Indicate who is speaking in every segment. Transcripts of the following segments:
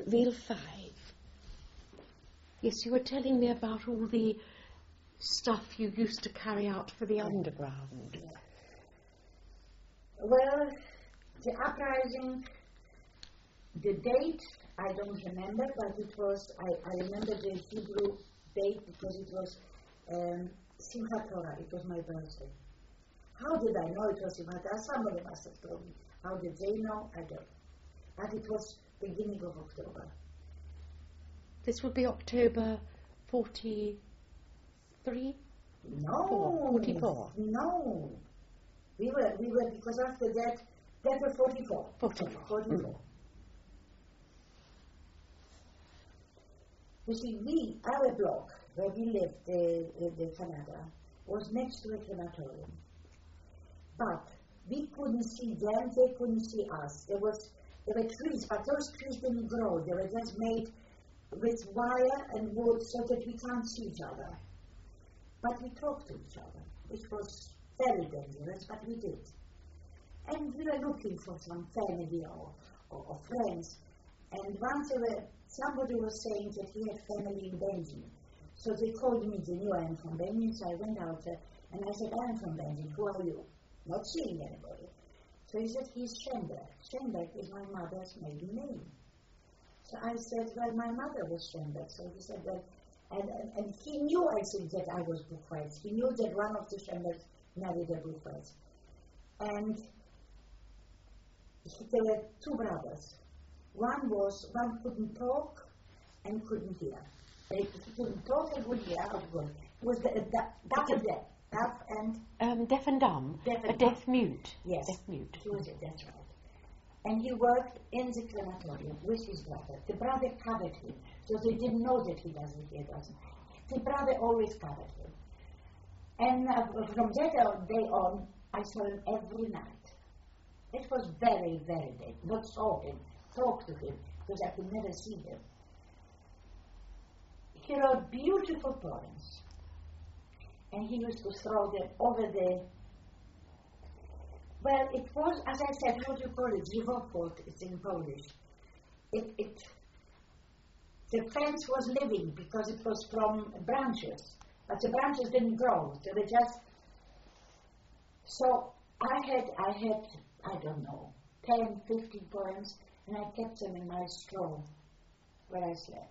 Speaker 1: Reel 5. Yes, you were telling me about all the stuff you used to carry out for the underground.
Speaker 2: Yeah. Well, the uprising, the date, I don't remember, but it was, I remember the Hebrew date because it was Simchat Torah, it was my birthday. How did I know it was Simchat Torah? Somebody must have told me. How did they know? I don't know. But it was beginning of October.
Speaker 1: This would be October 43?
Speaker 2: No.
Speaker 1: 44.
Speaker 2: No. We were because after that was 44. 44. Mm. You see, our block where we lived, the Canada, was next to a crematorium. But we couldn't see them, they couldn't see us. There were trees, but those trees didn't grow. They were just made with wire and wood so that we can't see each other. But we talked to each other, which was very dangerous, but we did. And we were looking for some family or friends. And once somebody was saying that he had family in Belgium. So they called me, they knew I am from Belgium, so I went out there and I said, I am from Belgium, who are you? Not seeing anybody. So he said, he's Schoenberg. Schoenberg is my mother's maiden name. So I said, well, my mother was Schoenberg. So he said, well, and he knew, I think, that I was Buchweiz. He knew that one of the Schoenbergs married a Buchweiz. And there were two brothers. One couldn't talk and couldn't hear. He couldn't talk and couldn't hear. It was deaf and
Speaker 1: deaf and dumb. Deaf mute.
Speaker 2: Yes.
Speaker 1: Deaf mute.
Speaker 2: He was it, that's right. And he worked in the crematorium with his brother. The brother covered him, so they didn't know that he doesn't hear. The brother always covered him. And from that day on, I saw him every night. It was very, very late. Not saw him, talk to him, because I could never see him. He wrote beautiful poems. And he used to throw them over the... Well, it was, as I said, how do you call it? Żywopłot, it's in Polish. The fence was living because it was from branches, but the branches didn't grow. They were just... So I had, I don't know, 10, 15 poems, and I kept them in my straw where I slept.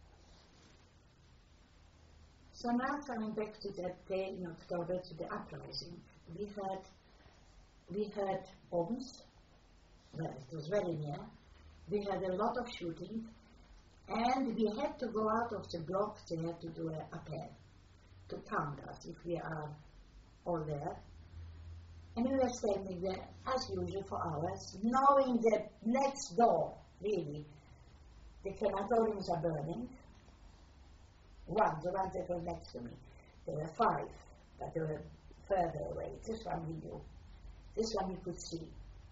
Speaker 2: So now coming back to that day in October, to the uprising, we had bombs. Well, it was very near. We had a lot of shooting, and we had to go out of the block. They had to do a appel to count us if we are all there. And we were standing there, as usual, for hours, knowing that next door, really, the crematoriums are burning. The ones that were next to me. There were 5, but they were further away. This one we knew. This one we could see.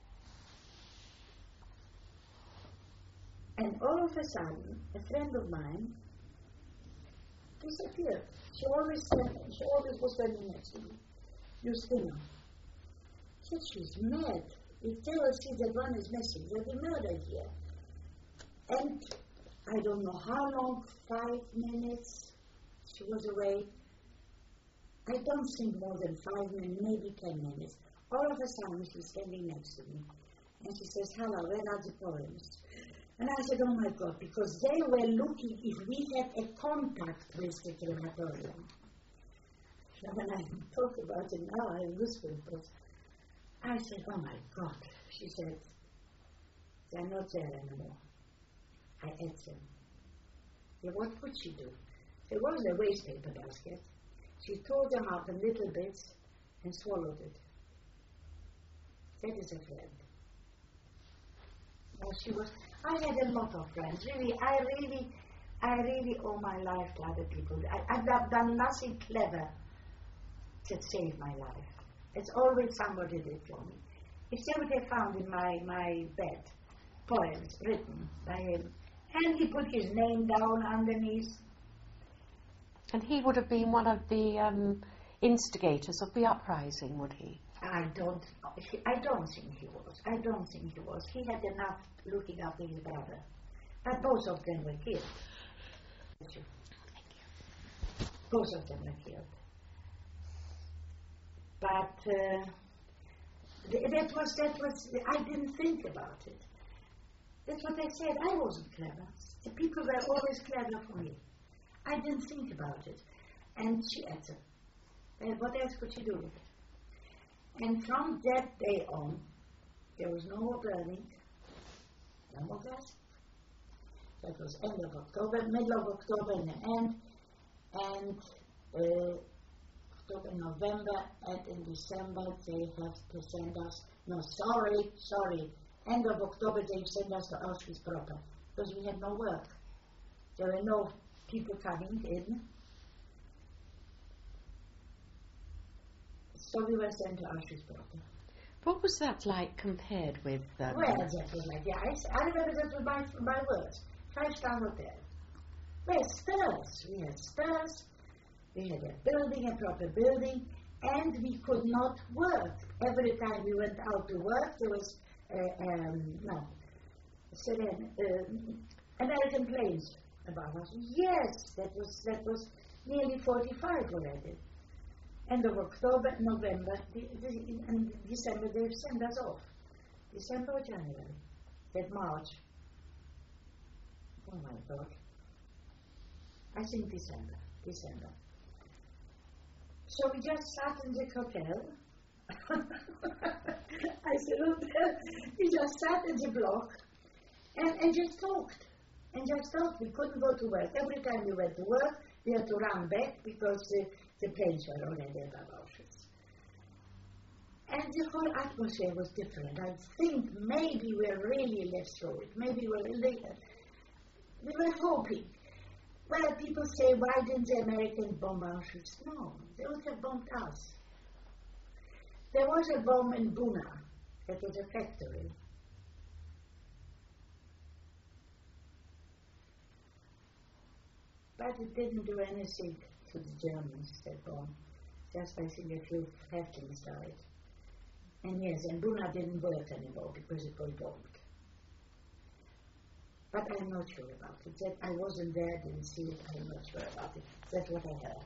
Speaker 2: And all of a sudden, a friend of mine disappeared. She always was standing next to me. Justina. She said, she's mad. We tell her that one is missing. There'll be murder here. And I don't know how long, 5 minutes, she was away. I don't think more than 5 minutes, maybe 10 minutes. All of a sudden, she's standing next to me. And she says, hello, where are the poems? And I said, oh my God, because they were looking if we had a contact with the crematorium. And when I talk about it now, I whisper because I said, oh my God. She said, they're not there anymore. I ate them. Yeah, what would she do? There was a waste paper basket. She tore them up in little bits and swallowed it. That is a friend. Well, I had a lot of friends. Really, I really owe my life to other people. I've done nothing clever that saved my life. It's always somebody did for me. If they would have found in my bed poems written by him, and he put his name down underneath.
Speaker 1: And he would have been one of the instigators of the uprising, would he?
Speaker 2: I don't think he was. He had enough looking after his brother. But both of them were killed. Both of them were killed. But that was, I didn't think about it. That's what I said. I wasn't clever. The people were always clever for me. I didn't think about it. And she ate it. What else could she do with it? And from that day on, there was no more burning, no more gas. That was end of October, middle of October in the end, and October, November, and in December they have to send us, end of October they send us to Auschwitz proper, because we had no work. There were no people coming in. So we were sent to Auschwitz proper.
Speaker 1: What was that like compared with...
Speaker 2: Well, that was like, yeah, I remember that was my words. 5-star hotel. We had stairs. We had a building, a proper building, and we could not work. Every time we went out to work, there was, American planes above us. Yes, that was nearly 45 already. End of October, November, and December, they sent us off. December or January. That March. Oh my God. I think December. So we just sat in the hotel. I said, we just sat in the block and just talked. We couldn't go to work. Every time we went to work, we had to run back because the planes were already above Auschwitz. And the whole atmosphere was different. I think maybe we really lived through it. Maybe we were hoping. Well, people say, why didn't the Americans bomb Auschwitz? No, they would have bombed us. There was a bomb in Buna. That was a factory. But it didn't do anything to the Germans, that bomb. Just, I think, a few Afghans died. And yes, and Buna didn't work anymore because it was bombed. But I'm not sure about it. That I wasn't there, didn't see it, I'm not sure about it. That's what I heard.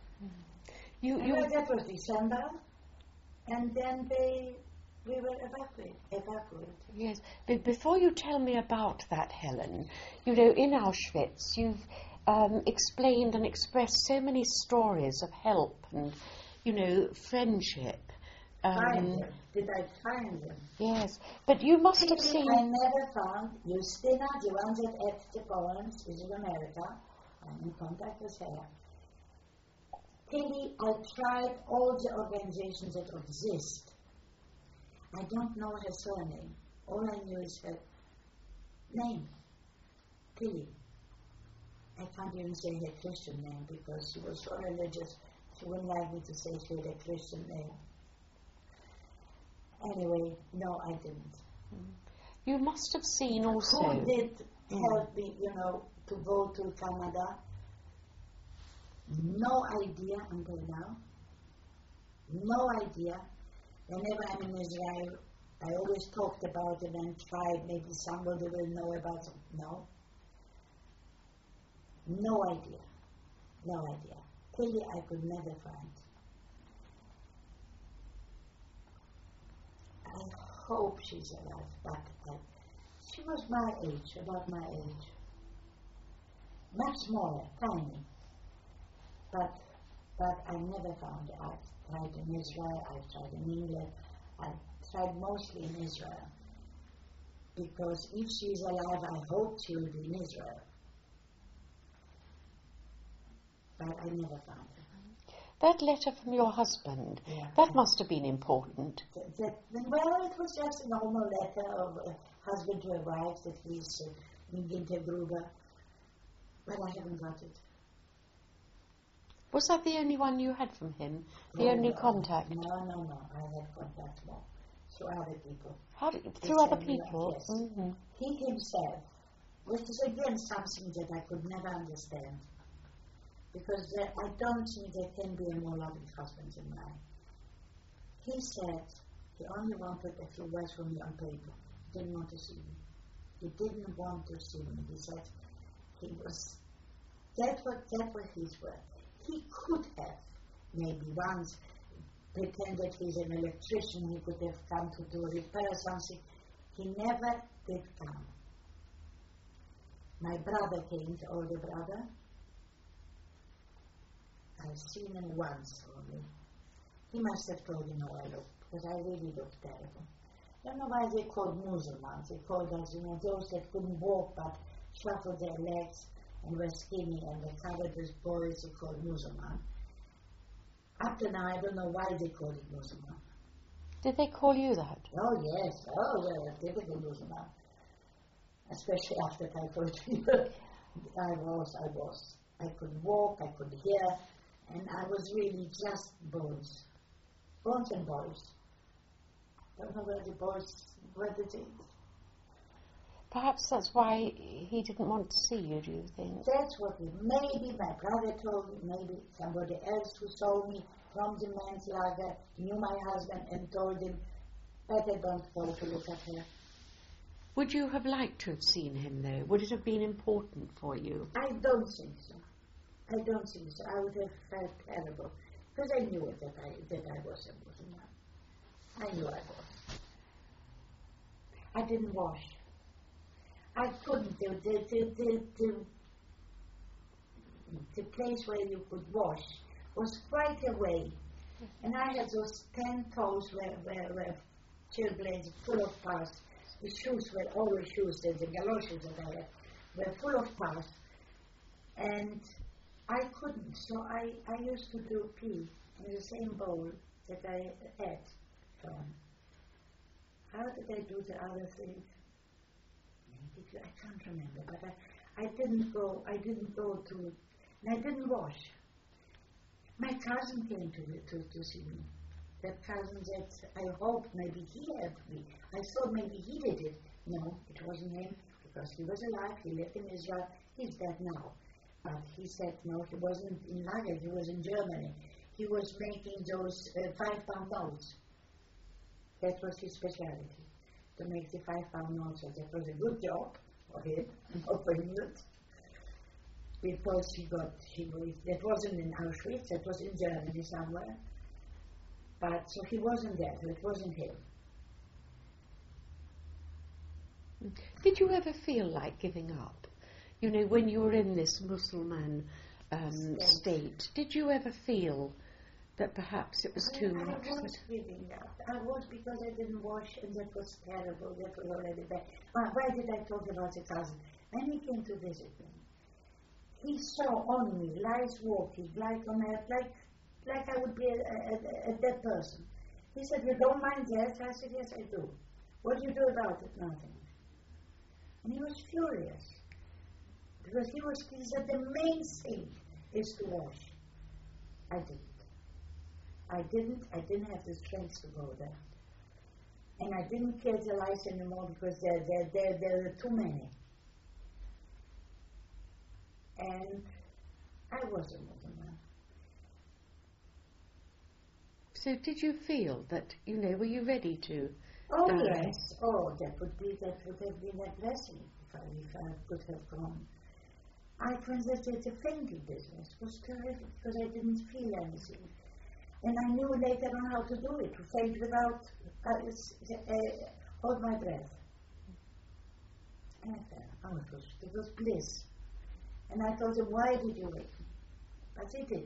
Speaker 2: That was December, and then we were evacuated.
Speaker 1: Yes, but before you tell me about that, Helen, in Auschwitz, you've explained and expressed so many stories of help and, friendship.
Speaker 2: Find them. Did I find them?
Speaker 1: Yes, but you must have seen...
Speaker 2: I never found Justina, the one that at the Poland, is in America. I'm in contact with her. Tilly, I tried all the organizations that exist. I don't know her surname. All I knew is her name, Tilly. I can't even say her Christian name because she was so religious. She wouldn't like me to say she had a Christian name. Anyway, no, I didn't.
Speaker 1: You must have seen also...
Speaker 2: Who did help me, to go to Canada? No idea until now. No idea. Whenever I'm in Israel, I always talked about it and tried, maybe somebody will know about it. No. No idea. No idea. Tilly I could never find. I hope she's alive, but she was my age, about my age. Much smaller, tiny. But I never found her. I've tried in Israel, I've tried in England, I've tried mostly in Israel. Because if she's alive, I hope she will be in Israel. But I never found her.
Speaker 1: That letter from your husband, that must have been important.
Speaker 2: Well, it was just a normal letter of a husband to a wife that he's in Wintergruber. But I haven't got it.
Speaker 1: Was that the only one you had from him? The only contact?
Speaker 2: No. I had contact more. Through other people.
Speaker 1: Through other people?
Speaker 2: Yes. Mm-hmm. He himself, which is again something that I could never understand. Because I don't think there can be a more loving husband than mine. He said he only wanted a few words from me on paper. Didn't want to see me. He didn't want to see me. He said that were his word. He could have maybe once pretended he's an electrician. He could have come to do repair something. He never did come. My brother came, the older brother. I've seen him once only. He must have told me how I looked, because I really looked terrible. I don't know why they called Musulmans. They called us, those that couldn't walk but shuffled their legs and were skinny and were covered with boils. They called Musulman. Up to now, I don't know why they called it Musulman.
Speaker 1: Did they call you that?
Speaker 2: Oh, yes. Oh, well, typical Musulman. Especially after typhoid fever. I was. I could walk, I could hear, and I was really just bones. Bones and boys. Don't know where did it?
Speaker 1: Perhaps that's why he didn't want to see you, do you think?
Speaker 2: That's what maybe my brother told me, maybe somebody else who saw me from the men's lager, knew my husband and told him, better don't go to look at her.
Speaker 1: Would you have liked to have seen him, though? Would it have been important for you?
Speaker 2: I don't think so. I would have felt terrible, because I knew that I was a Muslim. I knew I was. I didn't wash. I couldn't do the place where you could wash was quite away, and I had those 10 toes where chilblains full of pus. The shoes were always shoes, the galoshes that I had were full of pus, and I couldn't, so I used to do pee in the same bowl that I had from. How did I do the other thing? I can't remember, but I didn't go to, and I didn't wash. My cousin came to see me. That cousin said, I hope maybe he helped me. I thought maybe he did it. No, it wasn't him, because he was alive, he lived in Israel, he's dead now. But he said, no, he wasn't in Lager, he was in Germany. He was making those 5-pound notes. That was his specialty, to make the 5-pound notes. And that was a good job for him, not for England. Because that wasn't in Auschwitz, that was in Germany somewhere. But so he wasn't there, so it wasn't him.
Speaker 1: Did you ever feel like giving up? You know, when you were in this Muslim state, did you ever feel that perhaps it was too much?
Speaker 2: I was giving up. I was, because I didn't wash, and that was terrible. That was already bad. Why did I talk about the cousin? When he came to visit me, he saw on me, lies walking, like on earth, like I would be a dead person. He said, you don't mind death? I said, yes, I do. What do you do about it? Nothing. And he was furious. Because he said the main thing is to wash. I didn't have the strength to go there. And I didn't kill the lice anymore, because there were too many. And I was a Muslim.
Speaker 1: So did you feel that, were you ready to?
Speaker 2: Oh, yes. Oh, that would have been a blessing if I could have gone. I considered the fainting business was terrific, because I didn't feel anything. And I knew later on how to do it, to faint without, hold my breath. And it was bliss. And I told him, why did you wake me? But he did.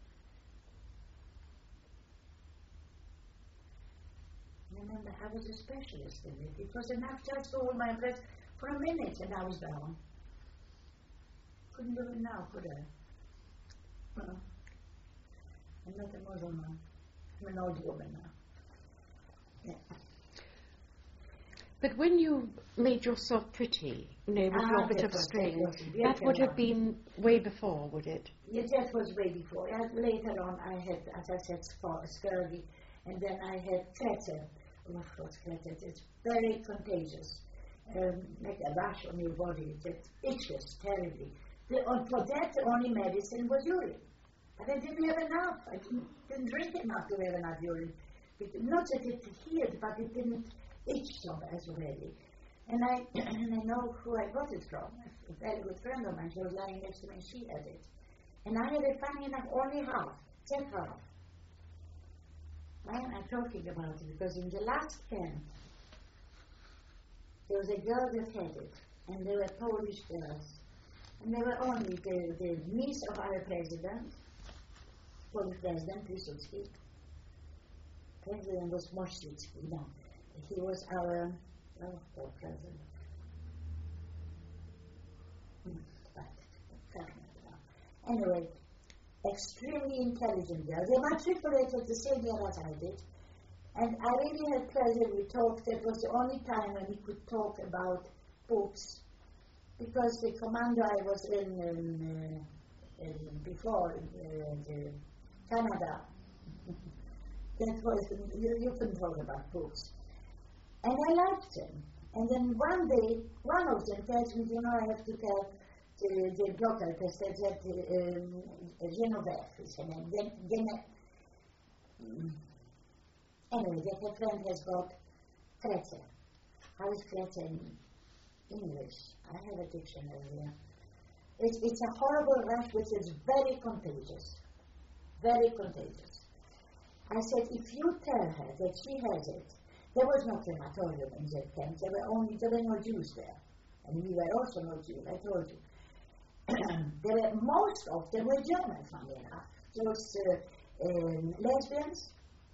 Speaker 2: Remember, I was a specialist in it. It was enough just to hold my breath for a minute, and I was down. Couldn't do it now, could I? Well, I'm not a Muslim. I'm an old woman now. Yeah.
Speaker 1: But when you made yourself pretty, with your bit of string, that would have been way before, would it?
Speaker 2: Yes, that was way before. Later on, I had, as I said, scurvy, and then I had Kreter. What's Kreter? It's very contagious. Like a rash on your body that itches terribly. For that, the only medicine was urine. But I didn't have enough. I didn't drink enough to have enough urine. Not that it healed, but it didn't itch so as already. And I, and I know who I got it from. A very good friend of mine, she was lying next to me and she had it. And I had it, funny enough, only half, that half. Why am I talking about it? Because in the last camp, there was a girl that had it, and they were Polish girls. And they were only the niece of our president, Polish president, Piłsudski. President was Mościcki, no. He was our, poor president. Anyway, extremely intelligent girl. They matriculated the same year as I did. And I really had pleasure. We talked. That was the only time when we could talk about books. Because the commando I was in before, Canada, that was, you couldn't talk about books. And I liked them. And then one day, one of them tells me, I have to tell the broker, because that Genevieve is her name. Anyway, that her friend has got Kreta. How is Kreta in English? I have a dictionary here. It's a horrible rash which is very contagious. Very contagious. I said, if you tell her that she has it, there was no crematorium in that camp. There were no Jews there. And we were also not Jews, I told you. Most of them were German, funny enough. Those lesbians,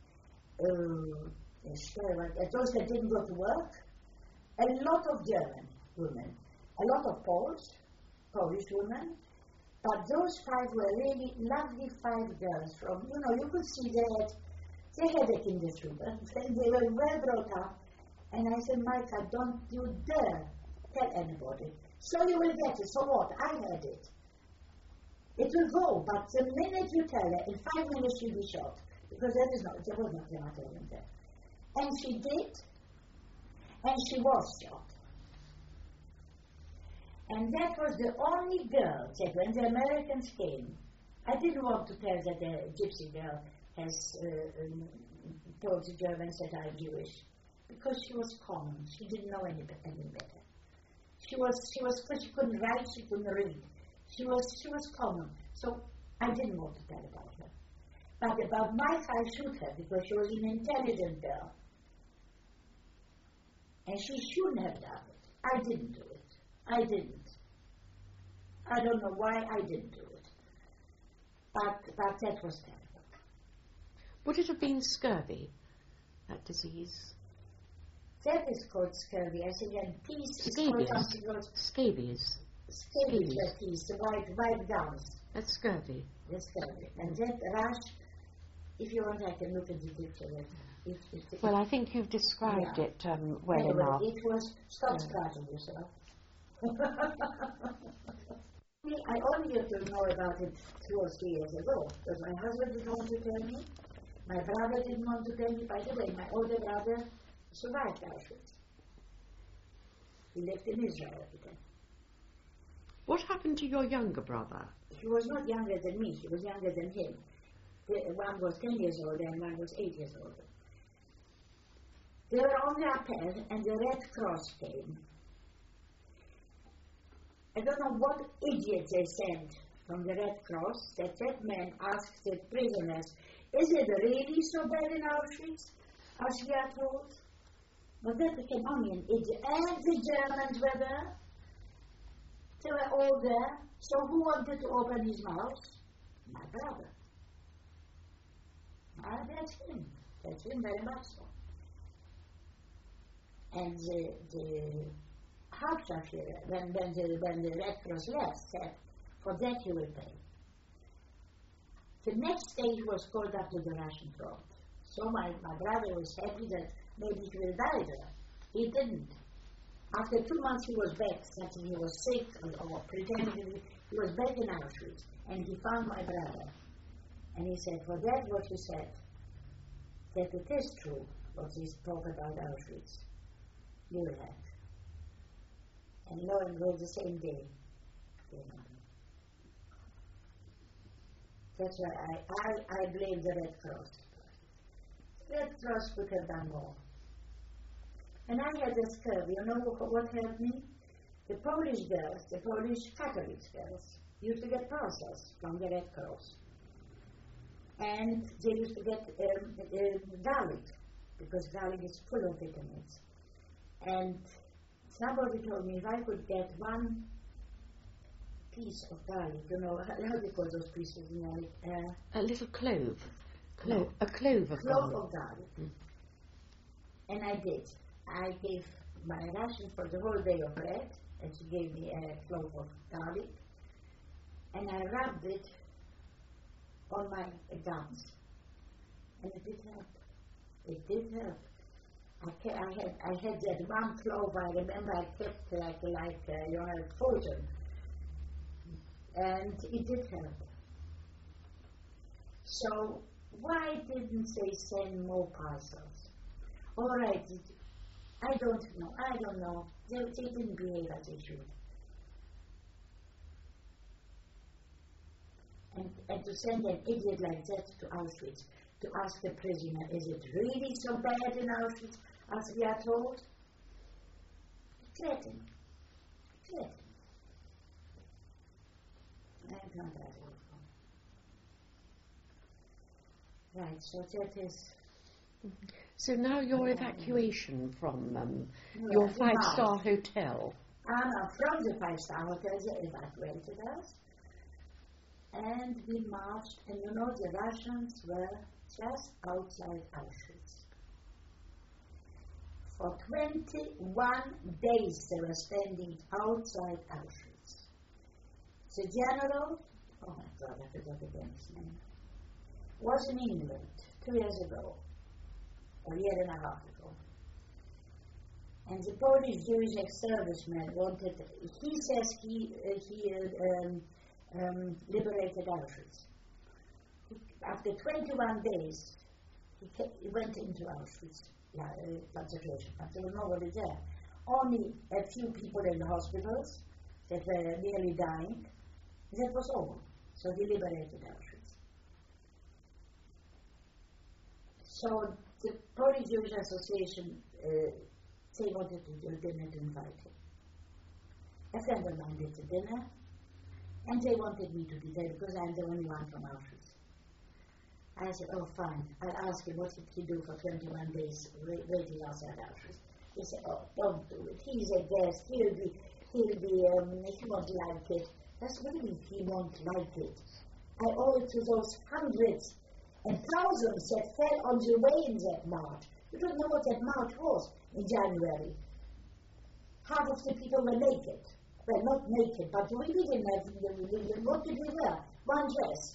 Speaker 2: those that didn't go to work, a lot of German women, a lot of Polish women, but those 5 were really lovely 5 girls from, you could see they had it in the children. They were well brought up. And I said, Micah, don't you dare tell anybody. So you will get it. So what? I had it. It will go, but the minute you tell her, in 5 minutes she'll be shot. Because there was no crematorium there. And she did, and she was shot. And that was the only girl that when the Americans came, I didn't want to tell that the gypsy girl has told the Germans that I'm Jewish, because she was common. She didn't know any better. She couldn't write, she couldn't read. She was common. So I didn't want to tell about her. But about Mike, I shoot her because she was an intelligent girl. And she shouldn't have done it. I didn't do it. I didn't. I don't know why I didn't do it. But that was terrible.
Speaker 1: Would it have been scurvy, that disease?
Speaker 2: That is called scurvy. I think and peace is called something called
Speaker 1: scabies.
Speaker 2: Scabies, that is, the white gums.
Speaker 1: That's scurvy.
Speaker 2: That's scurvy. And that rash, if you want, I can look at the dictionary.
Speaker 1: Well, I think you've described it well
Speaker 2: anyway,
Speaker 1: enough.
Speaker 2: It was, stop scratching yourself. I only used to know about it 2 or 3 years ago, because my husband didn't want to tell me, my brother didn't want to tell me. By the way, my older brother survived Auschwitz. He lived in Israel at the time.
Speaker 1: What happened to your younger brother?
Speaker 2: He was not younger than me, he was younger than him. One was 10 years older and one was 8 years older. They were on the appel and the Red Cross came. I don't know what idiot they sent from the Red Cross that man asked the prisoners, is it really so bad in Auschwitz, as we are told? But that became only an idiot. And the Germans were there. They were all there. So who wanted to open his mouth? My brother. That's him. That's him very much so. And the Hauptscharführer, when the Red Cross left, said, for that you will pay. The next day he was called up to the Russian front. So my brother was happy that maybe he will die there. He didn't. After 2 months he was back, thinking he was sick or pretending he was back in Auschwitz. And he found my brother. And he said, for that what you said, that it is true, what you talk about Auschwitz, you will have. And lo and behold, the same day, That's why I blame the Red Cross. The Red Cross could have done more. And I had this curve. You know what helped me? The Polish girls, the Polish Catholic girls, used to get parcels from the Red Cross. And they used to get garlic, because garlic is full of vitamins. And somebody told me if I could get one piece of garlic, you know, how do you call those pieces in garlic?
Speaker 1: A little clove.
Speaker 2: No.
Speaker 1: A clove of garlic.
Speaker 2: Clove of garlic. And I did. I gave my ration for the whole day of bread, and she gave me a clove of garlic, and I rubbed it on my gums, and it did help. It did help. I had that one clove. I remember I kept frozen, and it did help. So why didn't they send more parcels? All right, I don't know. They didn't behave as they should. And to send an idiot like that to Auschwitz, to ask the prisoner, is it really so bad in Auschwitz as we are told? Threaten. I found that awful. Right, so that is...
Speaker 1: So now your evacuation from your five-star hotel.
Speaker 2: From the five-star hotel, they evacuated us. And we marched, and you know, the Russians were just outside Auschwitz. For 21 days they were standing outside Auschwitz. The general, oh my God, I forgot again his name, was in England 2 years ago, or a year and a half ago. And the Polish Jewish ex-serviceman wanted, he says he liberated Auschwitz. After 21 days, he went into Auschwitz, concentration camp. There was nobody there. Only a few people in the hospitals that were nearly dying. That was all. So he liberated Auschwitz. So the Polish Jewish Association, they wanted to do a dinner to invite him. A friend of mine did the dinner, and they wanted me to be there because I'm the only one from Auschwitz. I said, oh, fine. I'll ask him what did he do for 21 days waiting outside Auschwitz. He said, oh, don't do it. He's a guest. He won't like it. That's what do you mean he won't like it? I owe it to those hundreds and thousands that fell on the way in that march. You don't know what that march was in January. Half of the people were naked. Well, not naked, but we didn't have, what did we wear? One dress.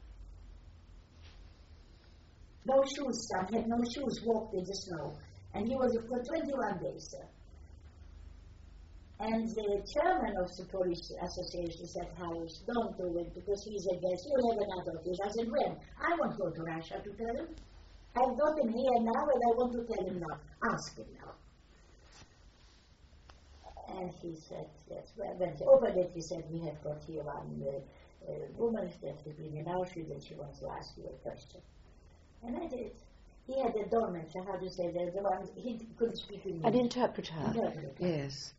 Speaker 2: No shoes, son, had no shoes, walked in the snow. And he was for 21 days, sir. And the chairman of the Polish Association said, Harris, don't do it because he's a guest. You'll have another occasion. I said, when? I won't go to Russia to tell him. I've got him here now and I want to tell him now. Ask him now. And he said, yes. Well, when he opened it, he said, we have got here one woman that has been in Auschwitz and she wants to ask you a question. And I did. He had a doormaker, how do you say, the one, he couldn't speak English.
Speaker 1: An interpreter. Yes.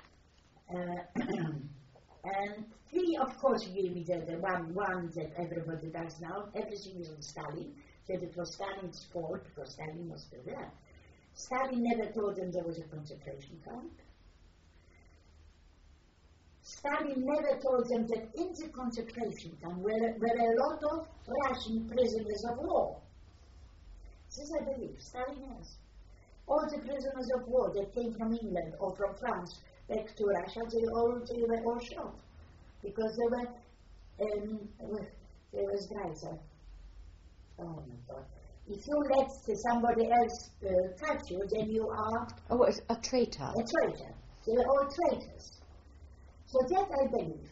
Speaker 2: And he, of course, gave me the one that everybody does now. Everything is on Stalin. Said it was Stalin's fault because Stalin was still there. Stalin never told them there was a concentration camp. Stalin never told them that in the concentration camp were a lot of Russian prisoners of war. This I believe, Stalin has. All the prisoners of war that came from England or from France back to Russia, they were all shot. Because there was Greiser. Oh my God. If you let somebody else touch you, then you are...
Speaker 1: Oh, a traitor.
Speaker 2: A traitor. They were all traitors. So that I believe.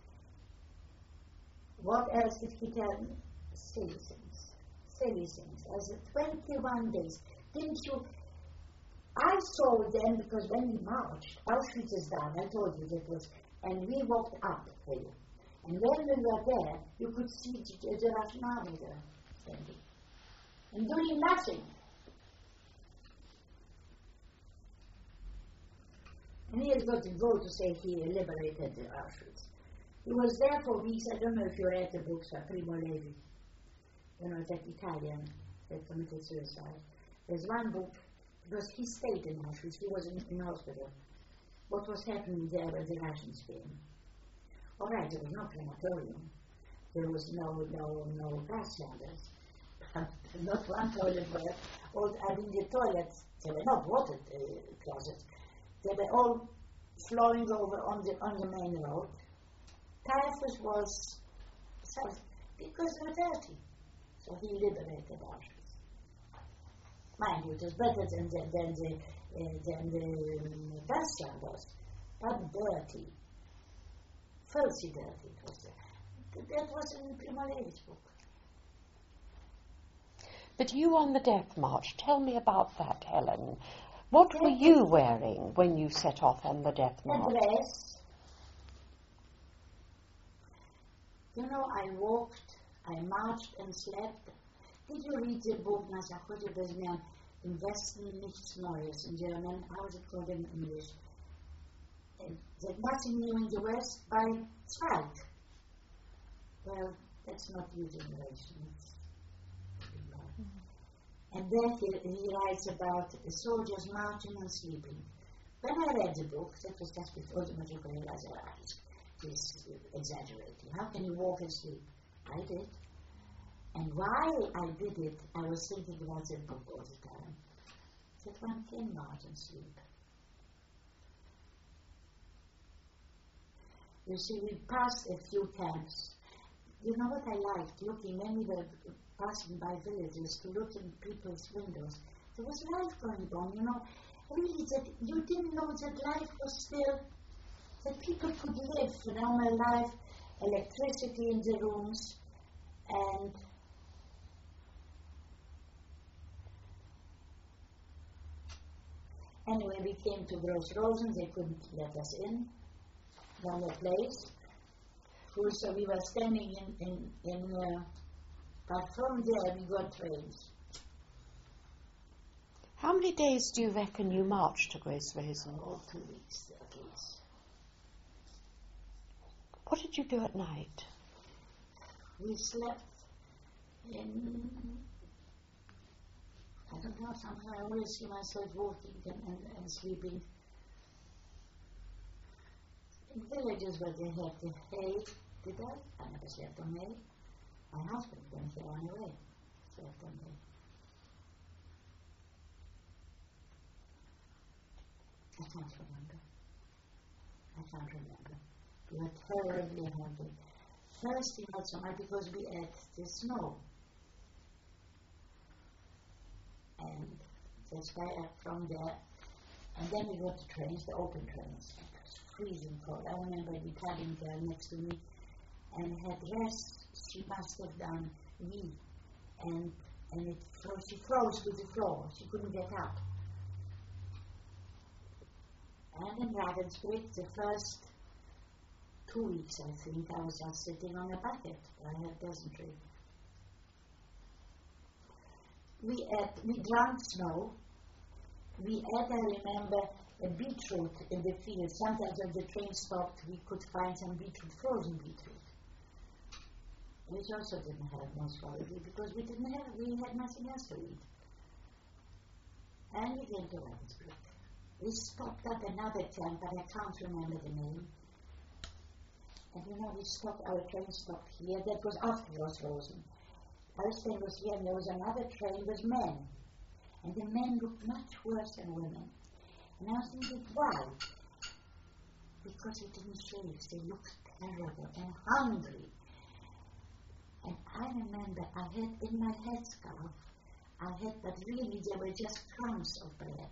Speaker 2: What else did he tell me? Silly things. Silly things. As 21 days. Didn't you... I saw them because when we marched, Auschwitz is down, I told you that was, and we walked up there. And when we were there, you could see the Russian army there standing and doing nothing. And he has got to go to say he liberated Auschwitz. He was there for weeks. I don't know if you read the books by Primo Levi. You know, that Italian that committed suicide. There's one book, because he stayed in Auschwitz. He was in hospital. What was happening there when the Russians came? All right, there was no crematorium. There was no gas chambers. Not one toilet where, the toilets, they were not water closets. They were all flowing over on the main road. Typhus was because they were dirty. So he liberated Auschwitz. Mind you, it was better than the gas chambers, but dirty. Filthy dirty it was. That was in Primo Levi's book.
Speaker 1: But you on the Death March, tell me about that, Helen. What were you wearing when you set off on the Death March?
Speaker 2: A dress. You know, I walked, I marched and slept. Did you read the book, Na Zachodzie bez zmian, Im Westen nichts Neues in German? How is it called in English? There's nothing new in the West by Zweig. Well, that's not new generation. And then he writes about the soldiers marching and sleeping. When I read the book, that was just before the Majuka realized he's exaggerating. How can you walk and sleep? I did. And while I did it, I was thinking about that book all the time. That one can march and sleep. You see, we passed a few camps. You know what I liked? Looking, when we were passing by villages, to look in people's windows. There was life going on, you know. Really, that you didn't know that life was still, that people could live a normal life, electricity in the rooms, and anyway, we came to Gross Rosen. They couldn't let us in. From the place. So we were standing but from there we got trains.
Speaker 1: How many days do you reckon you marched to Gross Rosen?
Speaker 2: Oh, 2 weeks at least.
Speaker 1: What did you do at night?
Speaker 2: We slept in, I don't know, somehow I always see myself walking and sleeping. In villages where they had the hay, did I never slept on hay. My husband, when he ran away, slept on hay. I can't remember. We were terribly hungry. Thirsty not so much because we ate the snow. And that's why from there, and then we got the trains, the open trains. Freezing cold. I remember the Italian girl next to me and her dress, she must have done V, and she froze to the floor. She couldn't get up. And in Ravensbrück, the first 2 weeks, I think, I was just sitting on a bucket. I had dysentery. We drank snow. We ate, I remember, a beetroot in the field. Sometimes when the train stopped, we could find some beetroot, frozen beetroot, which also didn't have most quality because we had nothing else to eat. And we came to Ravensbrück. We stopped at another camp, but I can't remember the name. And you know, our train stopped here. That was after Gross Rosen. Our train was here, and there was another train with men. And the men looked much worse than women. And I was thinking, why? Because they didn't shave. They looked terrible and hungry. And I remember I had in my headscarf, but really they were just crumbs of bread.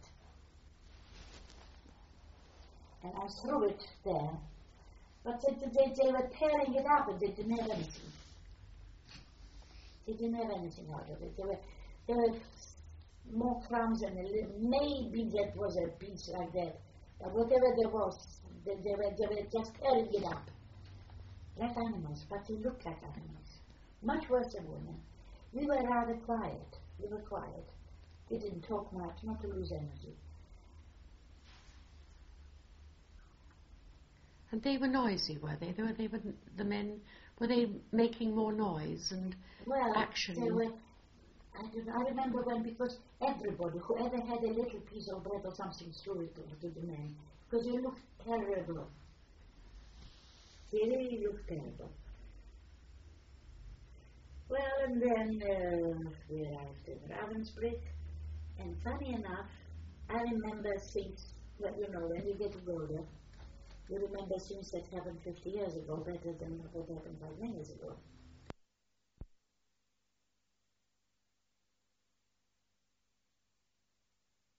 Speaker 2: And I threw it there. But they were tearing it up and they didn't have anything. They didn't have anything out of it. There were more crumbs and maybe that was a piece like that. But whatever there was, they were just tearing it up. Like animals, but they looked like animals. Much worse than women. We were rather quiet. We were quiet. We didn't talk much, not to lose energy.
Speaker 1: And they were noisy, were they? The men, were they making more noise and action?
Speaker 2: They were, I don't know, I remember when, because everybody, whoever had a little piece of bread or something, threw it to the men, because you looked terrible. They really looked terrible. Well, and then we arrived in Ravensbrück, and funny enough, I remember things, well, you know, when you get older, you remember things that happened 50 years ago better than what happened 5 minutes ago.